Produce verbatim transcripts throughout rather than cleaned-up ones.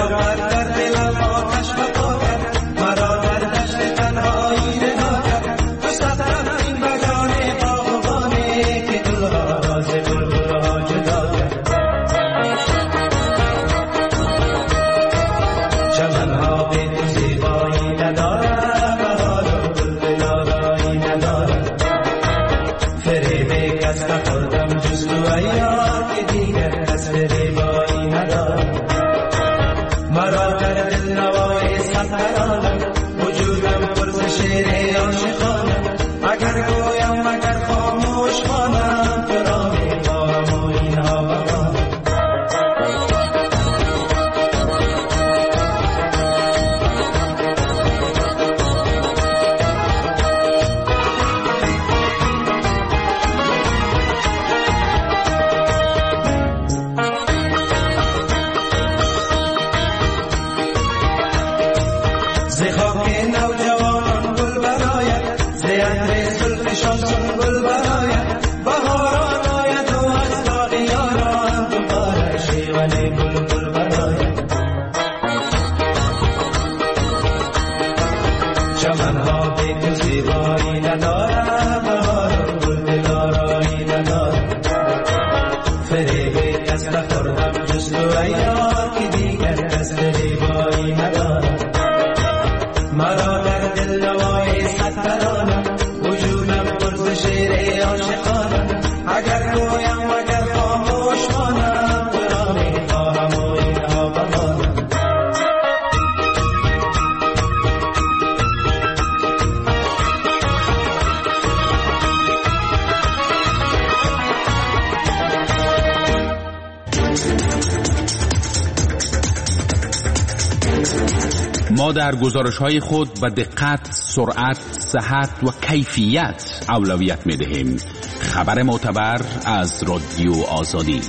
ما در گزارش‌های خود به دقت، سرعت، صحت و کیفیت اولویت می‌دهیم. خبر معتبر از رادیو آزادی.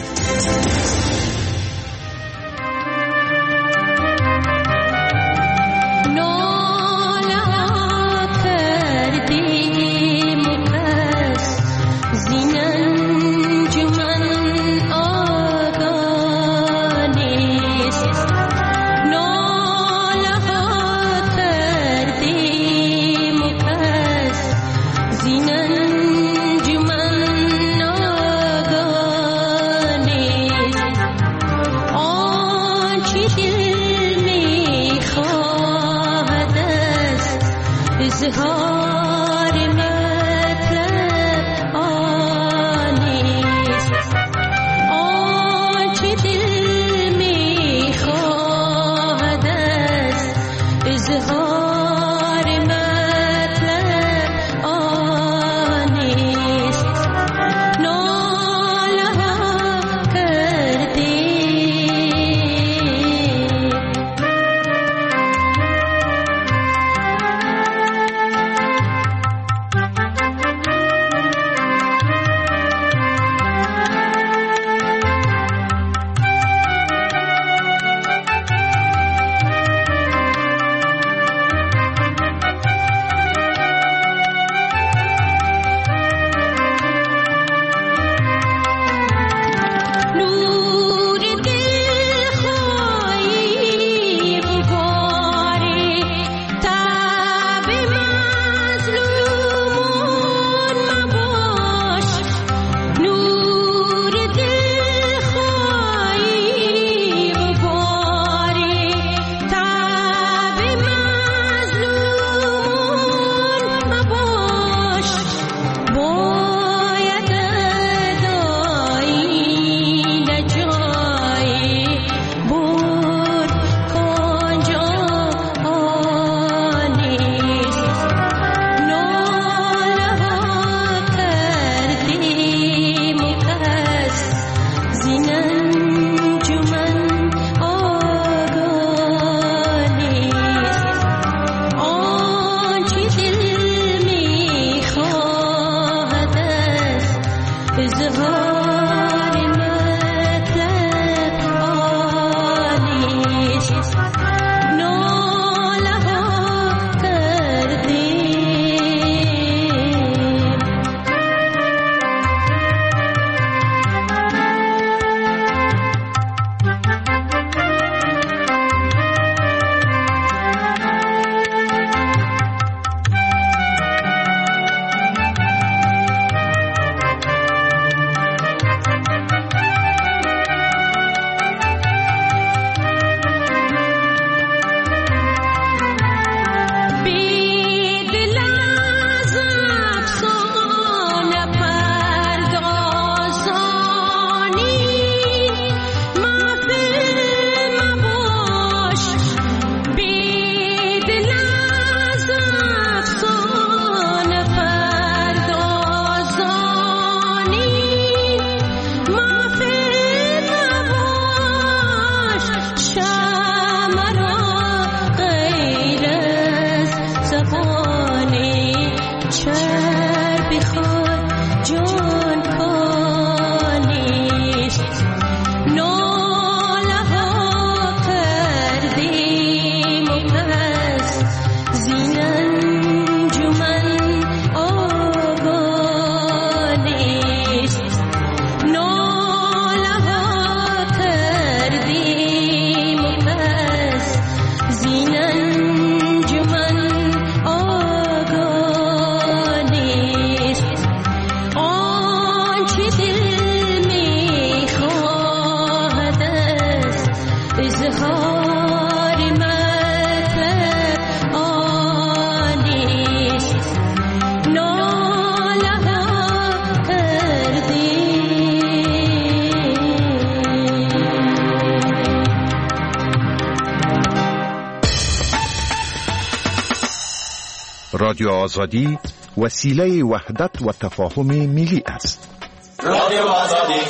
رادیو آزادی وسیله وحدت و تفاهم ملی است. رادیو آزادی.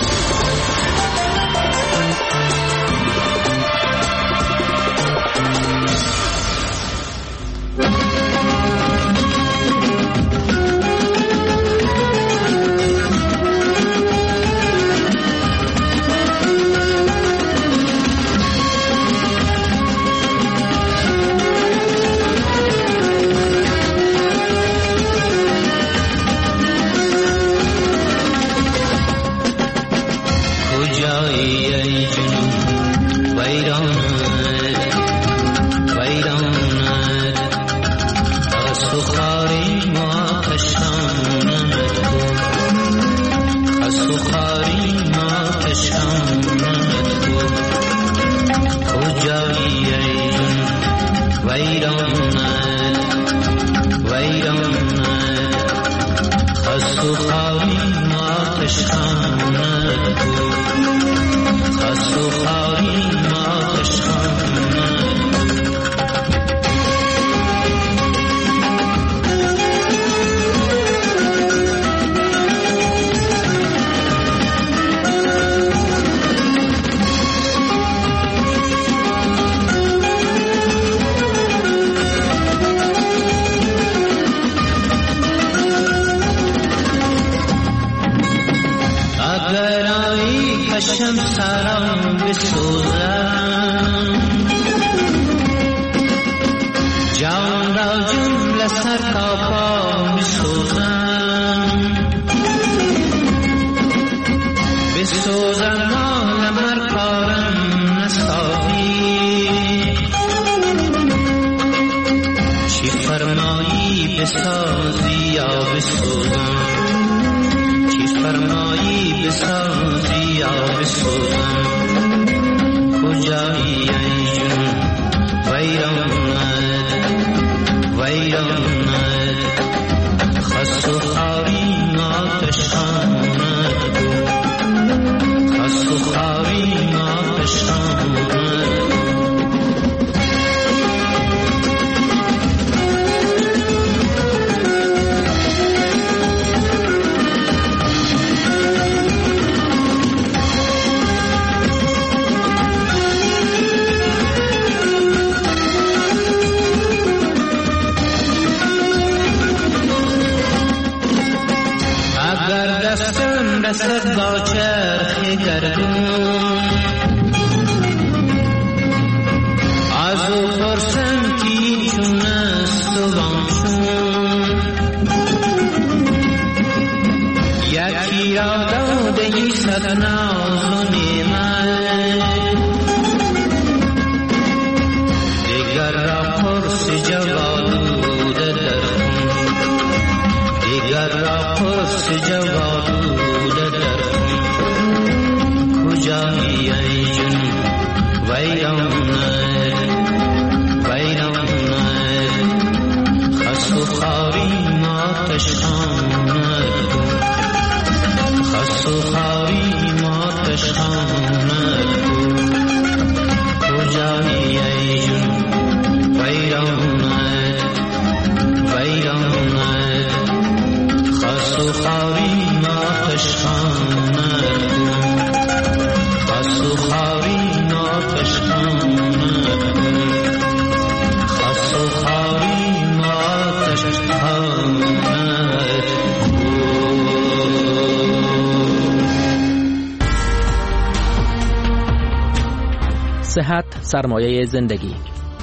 صحت سرمایه زندگی.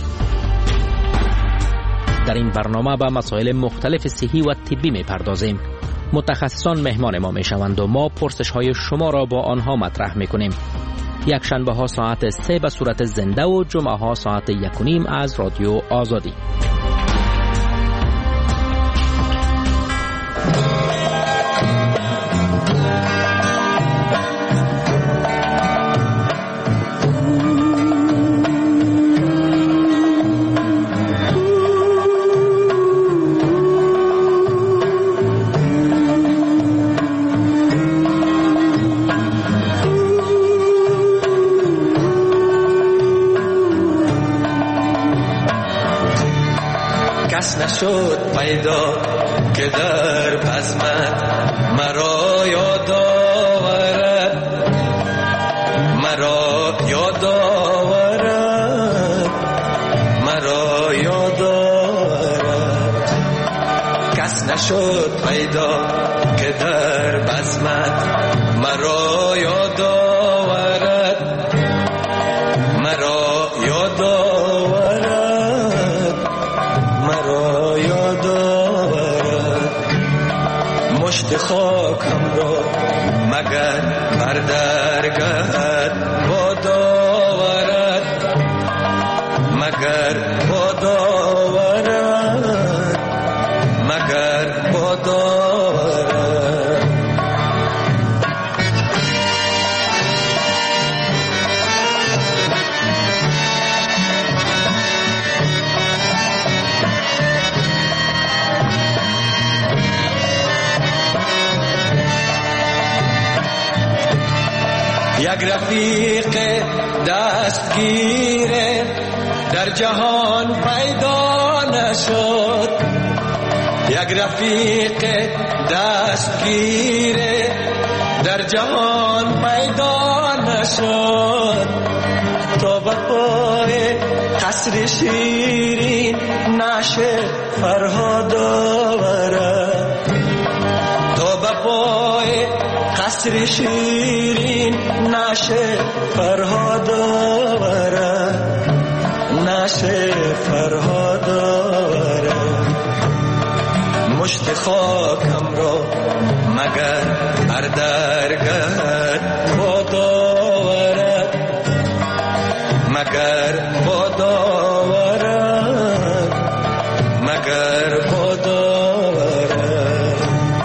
در این برنامه به مسائل مختلف صحی و طبی می پردازیم. متخصصان مهمان ما می شوند و ما پرسش های شما را با آنها مطرح می کنیم. یک شنبه ها ساعت سه به صورت زنده و جمعه ها ساعت یک و نیم از رادیو آزادی. کس نشد پیدا که در بزمت مرا یاد آورد، مرا یاد آورد، مرا یاد آورد. کس نشد پیدا که در بزمت مرا یاد آورد، مرا یاد آورد، مرا یاد آورد. مشت خاکم را مگر بر درگهت باد آورد، مگر باد آورد، مگر باد آورد. یک رفیق دستگیر در جهان پیدا نشد، یک رفیق دستگیر در جهان پیدا نشد. تا به پای قصر شیرین نشه فرهاد آورد، تا به پای قصر شیرین نشه فرهاد آورد، نشه فرهاد آورد. مشت خاکم را مگر هر درگهت باد آورد، مگر باد آورد، مگر باد آورد.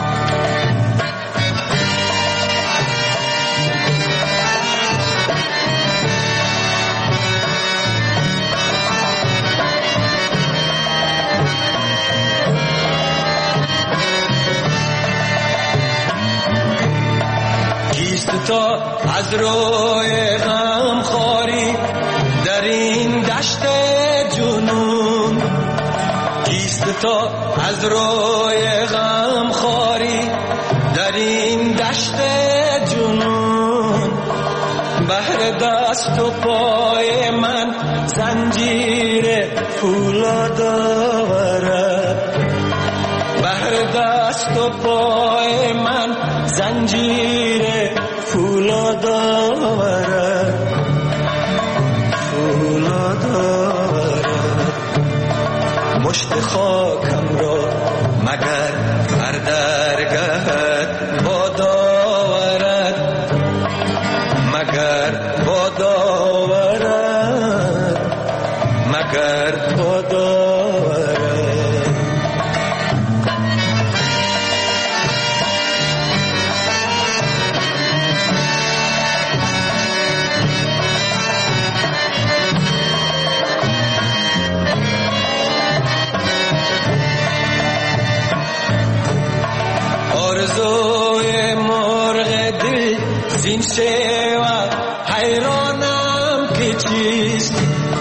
تا از روی غم خاری در این دشت جنون، کیست تا از روی غم خاری در این دشت جنون. بهر دست و پای من زنجیر فولاد آورد، بهر دست و پای من زنجیر فولاد آورد، فولاد آورد. مشت خاکم را مگر بر درگهت باد آورد، مگر باد آورد، مگر باد آورد. آرزوی مرغ دل زین شیوه حیرانم که چیست،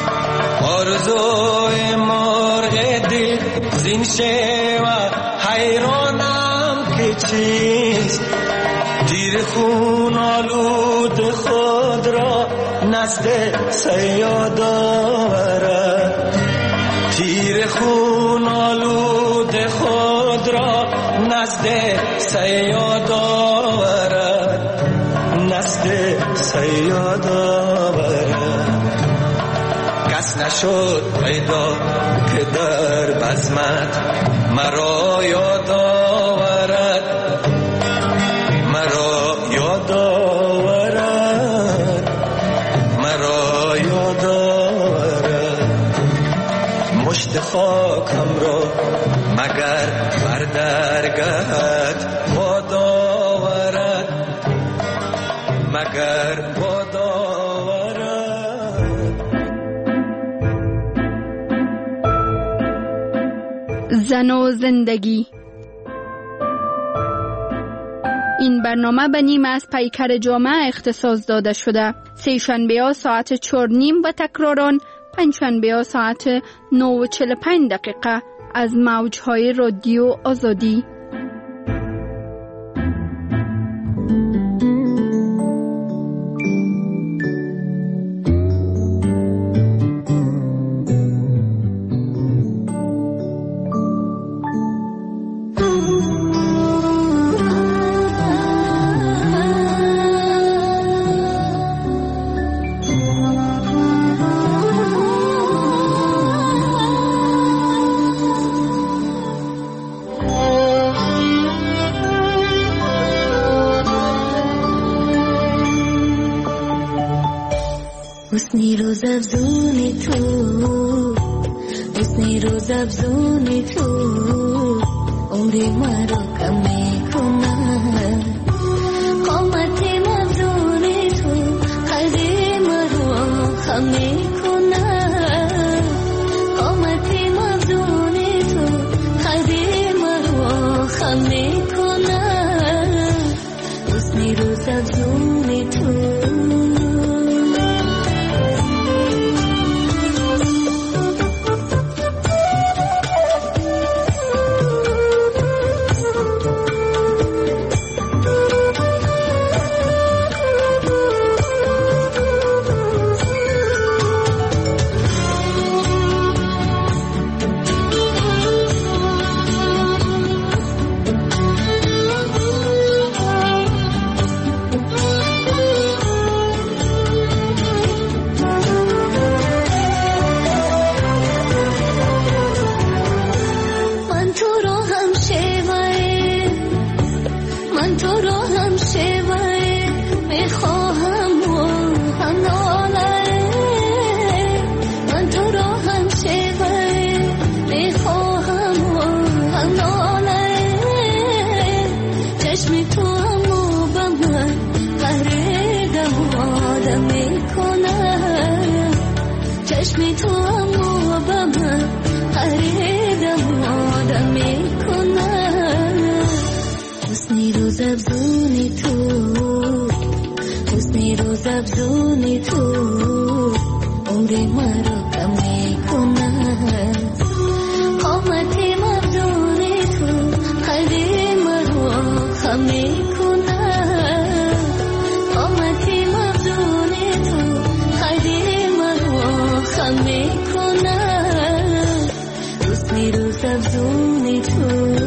آرزوی مرغ دل زین شیوه حیرانم که چیست. تیر خون آلود خود را نزد صیاد آورد، تیر خون آلود خود را نزد صیاد آورد، نزد صیاد آورد. کس نشد پیدا که در بزمت مرا یاد آورد، مرا یاد آورد، مرا یاد آورد. مشت خاکم را مگر بر درگهت باد آورد، مگر باد آورد. زن و زندگی. این برنامه به نیم از پیکر جامعه اختصاص داده شده. سه شنبه ها ساعت چهار نیم و تکراران پنج شنبه ها ساعت نه و چهل و پنج دقیقه از موجهای رادیو آزادی. حسنی روز افزونی تو، حسنی روز افزونی تو، عمری مرا کم میکنه. قامتی مفزونی تو، قدری مرا خم میکنه. قامتی مفزونی تو، قدری مرا خم میکنه. حسنی روز افزونی تو. افزونی تو، عمری مرا کم میکنه. قامتی مفزونی تو، قدری مرا خم میکنه. قامتی مفزونی تو، قدری مرا خم میکنه. حسنی روز افزونی تو.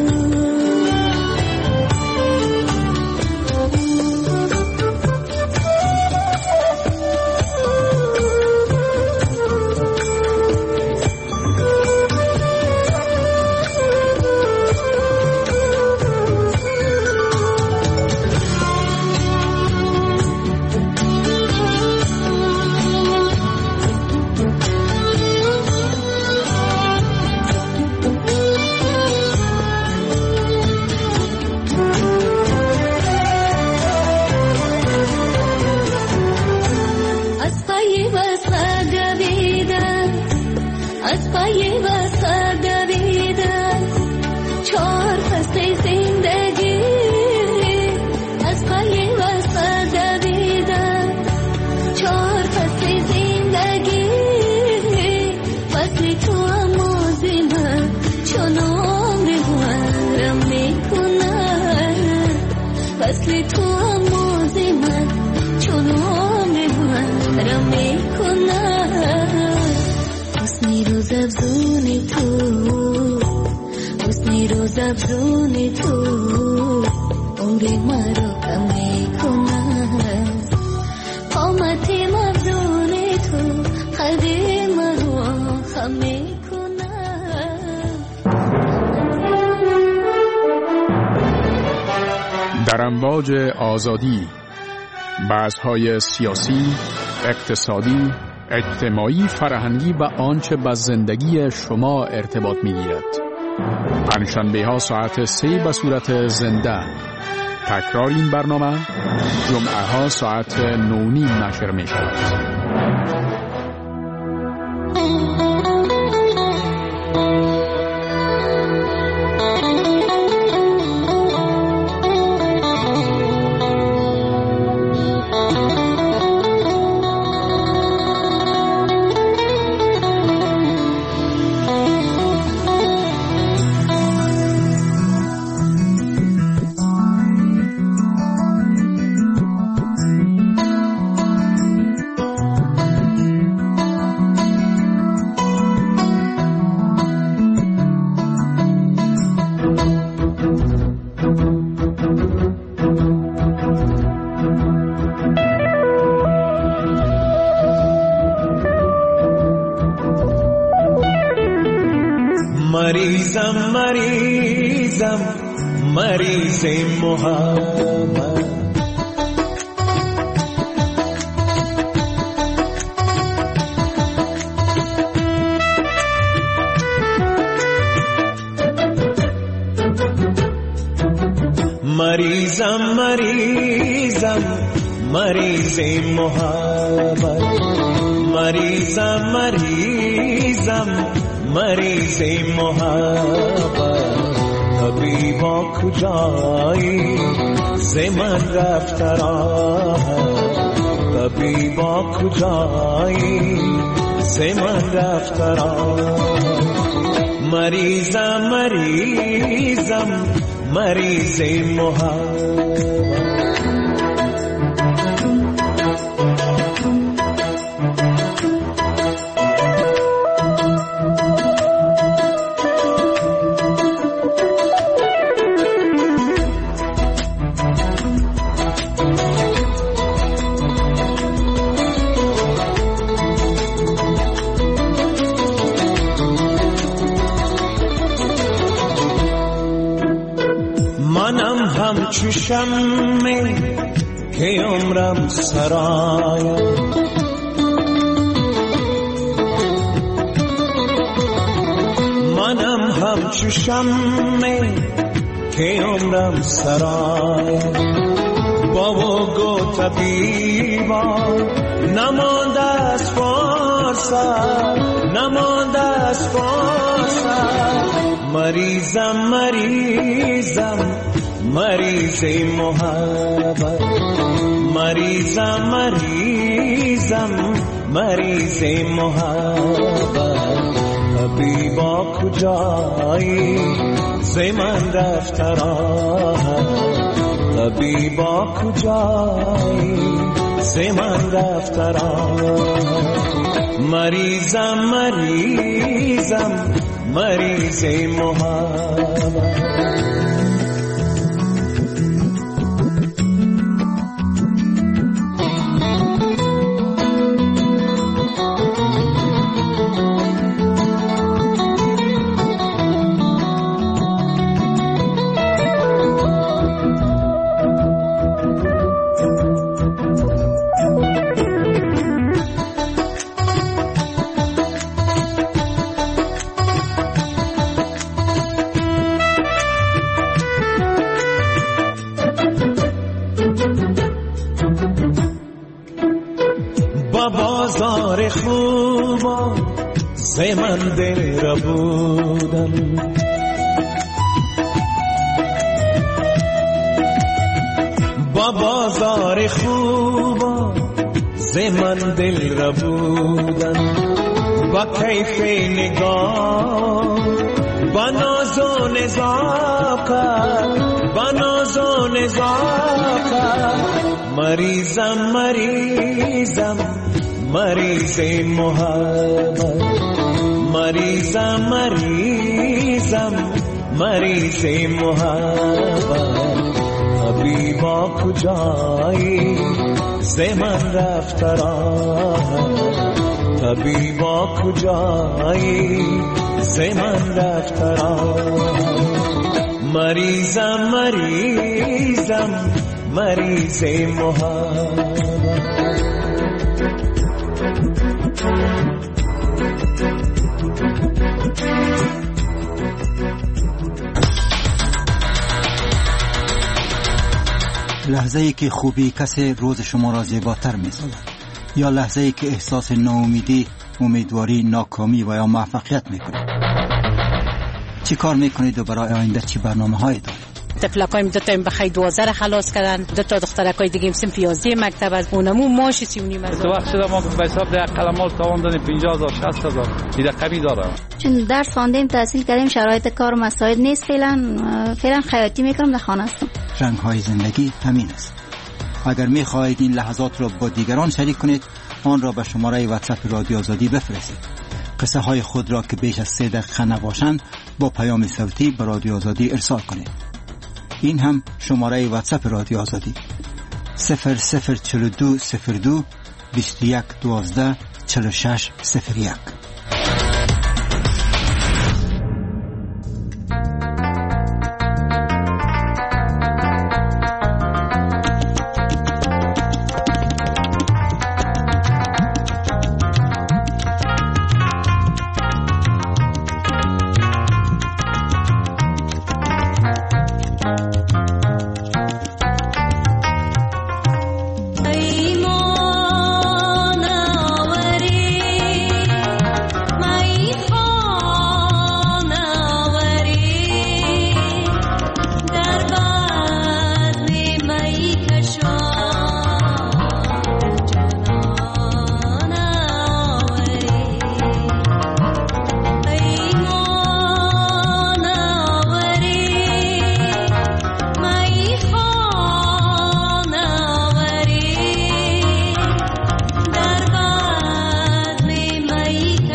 افزونی تو، عمری مرا کم میکنه. قامتی مفزونی تو، قدری مرا خم میکنه. در امواج آزادی، بحث‌های سیاسی، اقتصادی، اجتماعی، فرهنگی و آنچه با زندگی شما ارتباط می‌گیرد. پنجشنبه ها ساعت سه به صورت زنده. تکرار این برنامه جمعه ها ساعت نو نیم نشر می شود. مریضم مریضم مریض محبت. مریضم مریضم مریض محبت. مریضم مریضم مریض محبت. طبیبا کجایی ز من رفت راحت. طبیبا کجایی ز من رفت راحت. مریضم مریضم مریض محبت. همچو شمع که عمرم سرایم. منم همچو شمع که عمرم سرایم. بابا گو طبیبا نمانده از فرصت، نمانده از فرصت. مریضم مریضم مریض محبت. مریضم مریضم مریض محبت. طبیبا کجایی ز من رفت راحت. طبیبا کجایی ز من رفت راحت. مریضم مریضم مریض محبت. بازار خوبا ز من دل ربودم. با بازار خوبا ز من دل ربودم. با کیف نگاه با ناز و نزاکت، با ناز و نزاکت. مریضم مریضم مریض محبت. مریضم مریضم مریض محبت. طبیبا کجایی ز من رفت راحت. طبیبا کجایی ز من رفت راحت. مریضم مریضم مریض محبت. لحظه‌ای که خوبی کسی روز شما را زیباتر می‌سازد، یا لحظه‌ای که احساس ناامیدی، امیدواری، ناکامی و یا موفقیت می‌کنید. چی کار می‌کنید و برای آینده چی برنامه‌هایی دارید؟ تفلکایم دو تا بخای دوازده خلاص کردن، دو تا دخترکای دیگه صنف یازده مکتب از اونمو ماش سی و نیم هزار. تو وقت شده ما به حساب ده قلمال تاوان دادیم پنجاه هزار شصت هزار دیگه قبی داره. چون درس خواندیم تحصیل کردیم شرایط کار مساعد نیست. فعلا فعلا خیاطی میکنم، در خانه هستم. رنگ‌های زندگی همین است. اگر می‌خواهید این لحظات را با دیگران شریک کنید، آن را به شماره واتساپ رادیو آزادی بفرستید. قصه های خود را که بیش از سه دقیقه نباشند با پیام صوتی به رادیو آزادی ارسال کنید. این هم شماره واتساپ رادیو آزادی صفر صفر چهل و دو صفر دو بیست و یک دوازده چهل و شش صفر یک.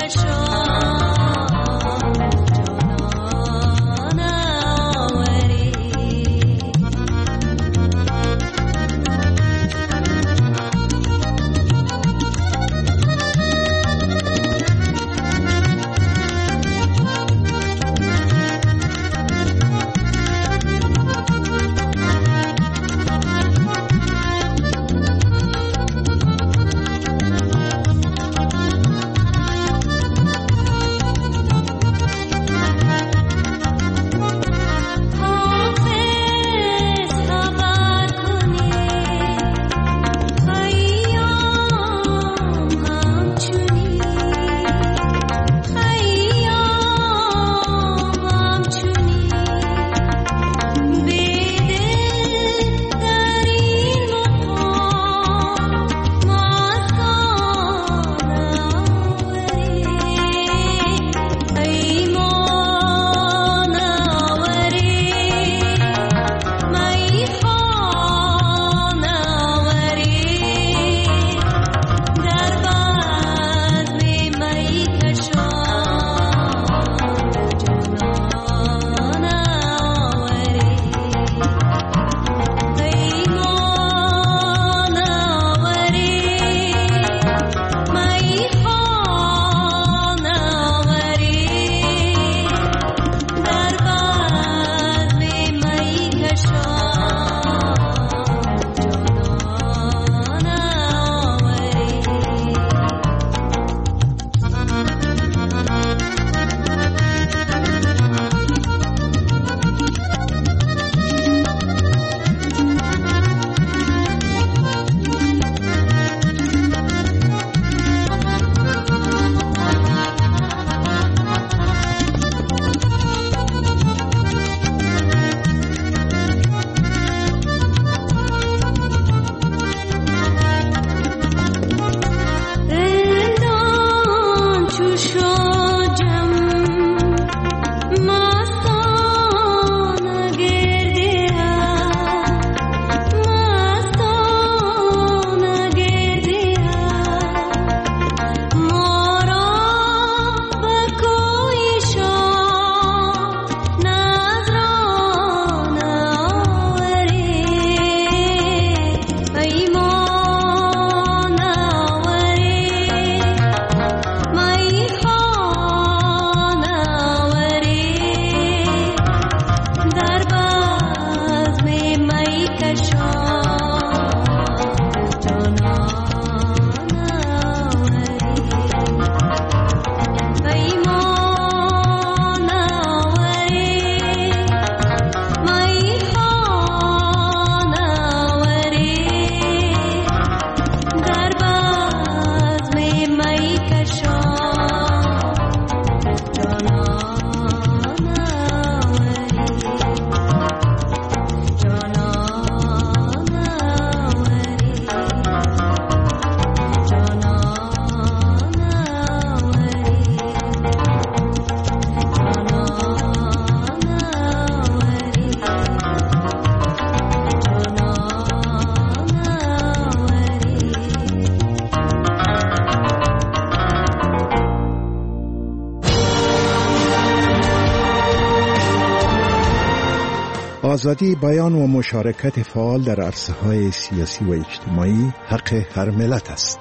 آزادی بیان و مشارکت فعال در عرصه‌های سیاسی و اجتماعی حق هر ملت است.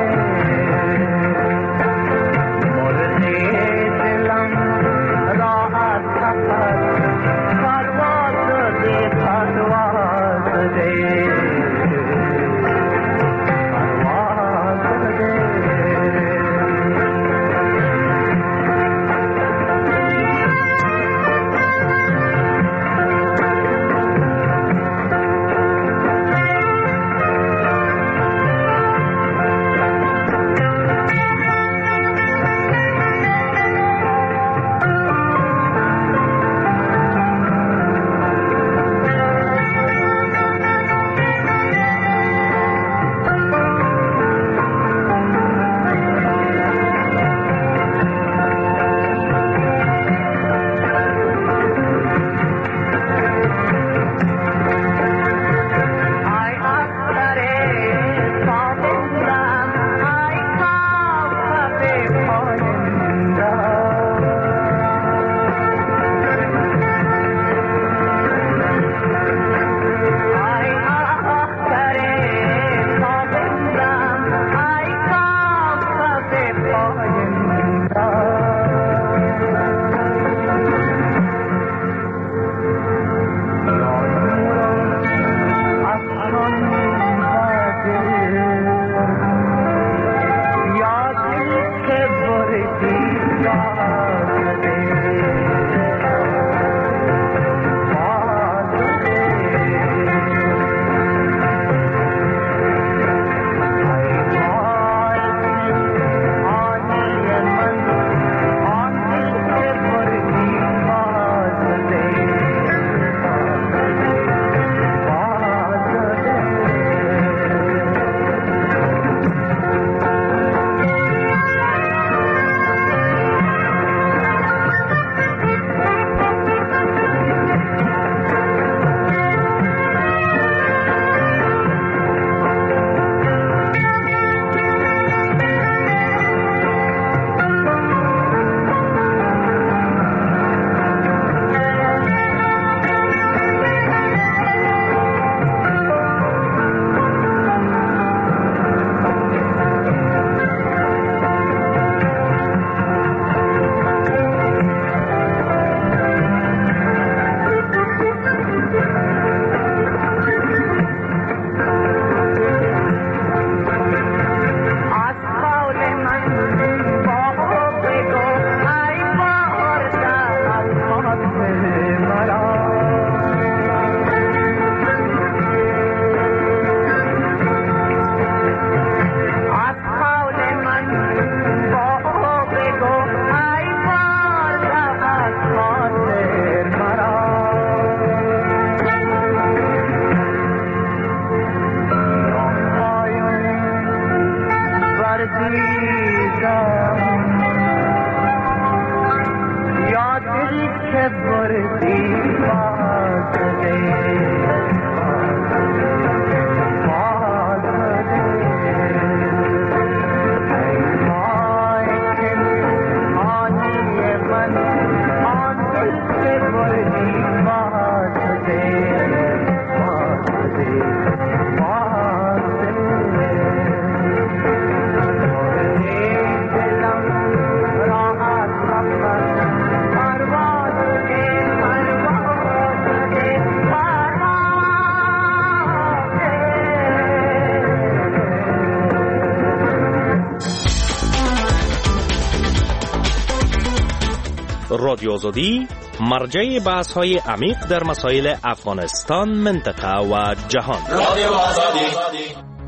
Ra رادیو آزادی مرجع بحث های عمیق در مسائل افغانستان، منطقه و جهان. رادیو آزادی.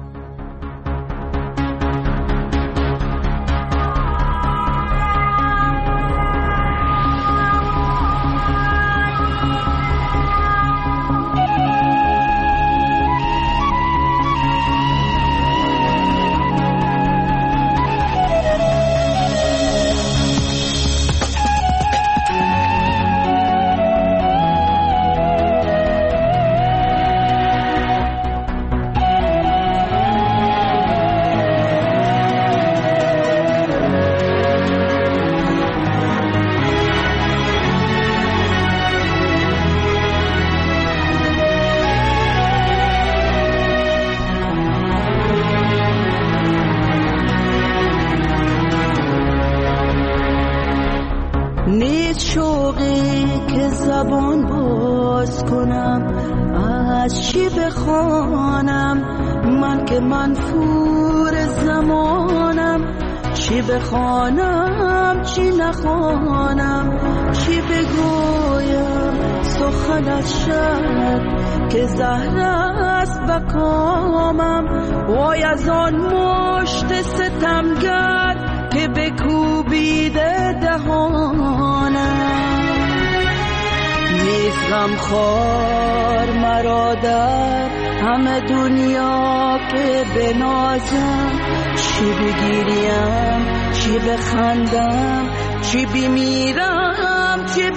بخوانم چی نخوانم، چی بگویم سخنت شد که زهر است بکامم. وای از آن مشت ستمگر که بکوبیده دهانم. نیست غمخوار مرا در همه دنیا که بنازم، چی بگیریم چی بخندم، چی بمیرم چی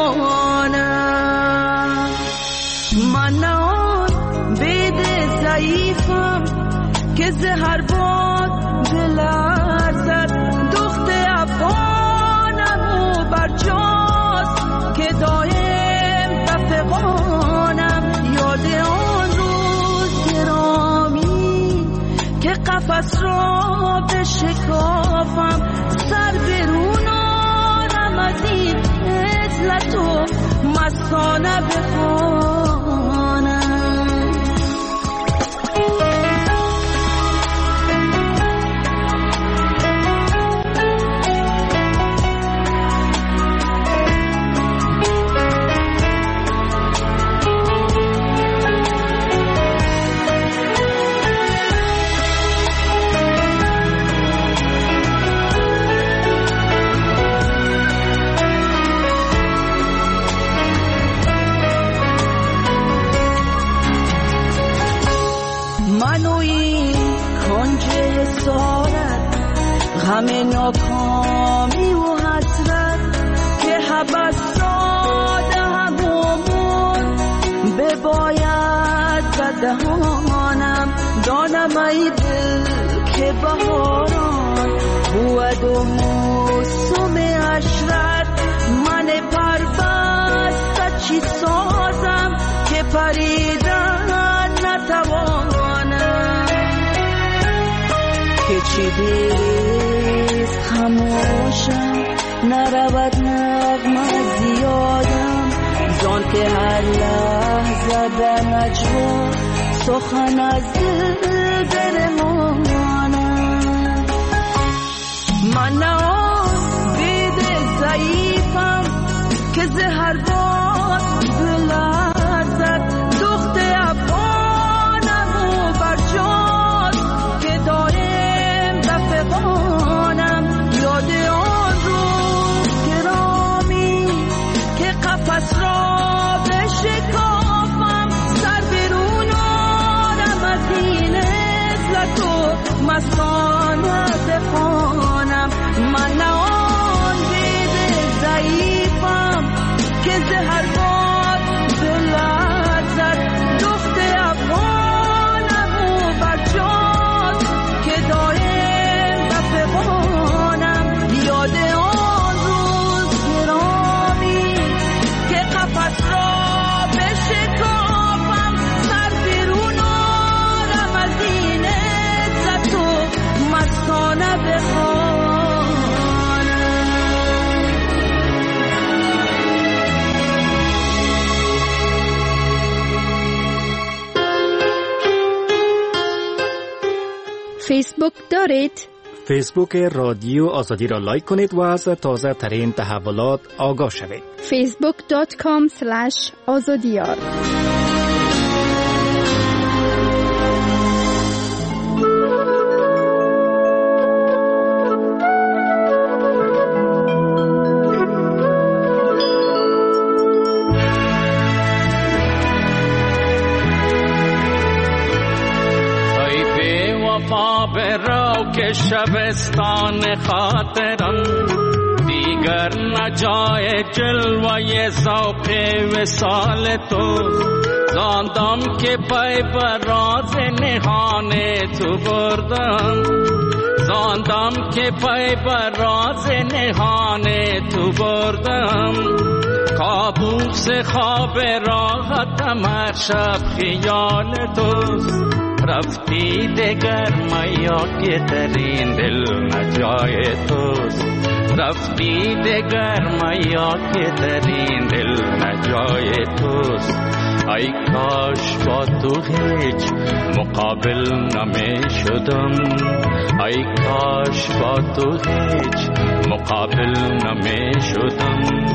بمانم. من نه آن بید ضعیفم که زهر باد بلرزد، دخت افغانم و برجاست که دایم بفغانم. یاد آن روز گرامی که قفس را بشکافم، سر برون آرم از این عزلت و مستانه بخوانم. همه ناکامی و حسرت که حبس داده همون بباید بدهانم. دانم ای دل که بهاران بود و موسم عشرت، من پربسته چی سازم که پریدن نتوانم. که چی دیست خموشم نرود نغمه زیادم، زان که هر لحظه در نجوا سخن از دل برمانم. من نه آن بید ضعیفم که زهر باد بلرزد، دخت افغانم و برجاست که دایم بفغانم. یاد آن روز گرامی که قفس را بشکافم، سر برون آرم از این عزلت و مستانه بخوانم. من نه آن بید ضعیفم که زهر باد بلرزد، دخت افغانم و برجاست که دایم بفغانم. یاد آن روز گرامی که قفس را بشکافم، سر برون آرم از این عزت و مستانه بخوانم. فیسبوک دارید؟ فیسبوک رادیو آزادی را لایک کنید و از تازه ترین تحولات آگاه شوید. فیسبوک دات کام اسلش آزادیار. که شبستان خاطرم دیگر نجای جلوه ذوق وصال تو، زاندم که پای بر راز نهان تو بردم، زاندم که پای بر راز نهان تو بردم، کابوس خواب راحتم هر شب خیال توست، رفتی دگر میا که ترین دل نجای توست، رفتی دگر میا که ترین دل نجای توست، ای کاش با تو هیچ مقابل نمی شدم، ای کاش با تو هیچ مقابل نمی شدم.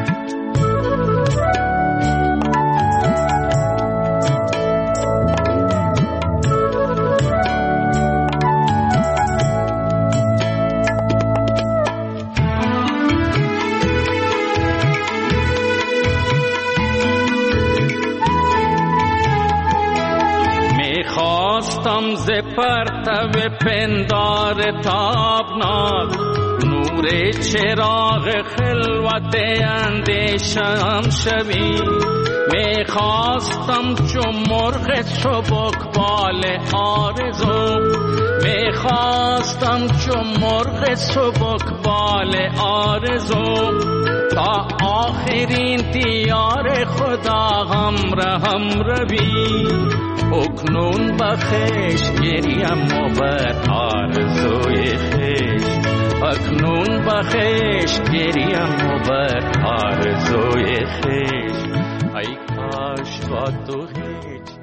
خواستم ز پرتو پندار تابناک نور چراغ خلوت اندیشم شوی، می خواستم چون مرغ سبک بال آرزو، می خواستم چون مرغ سبک بال آرزو، تا آخرین دیار خدا همراهم روی، اکنون بخش گریم و بر آرزوی خیش، اکنون بخش گریم و بر آرزوی خیش، ای کاش با تو هیچ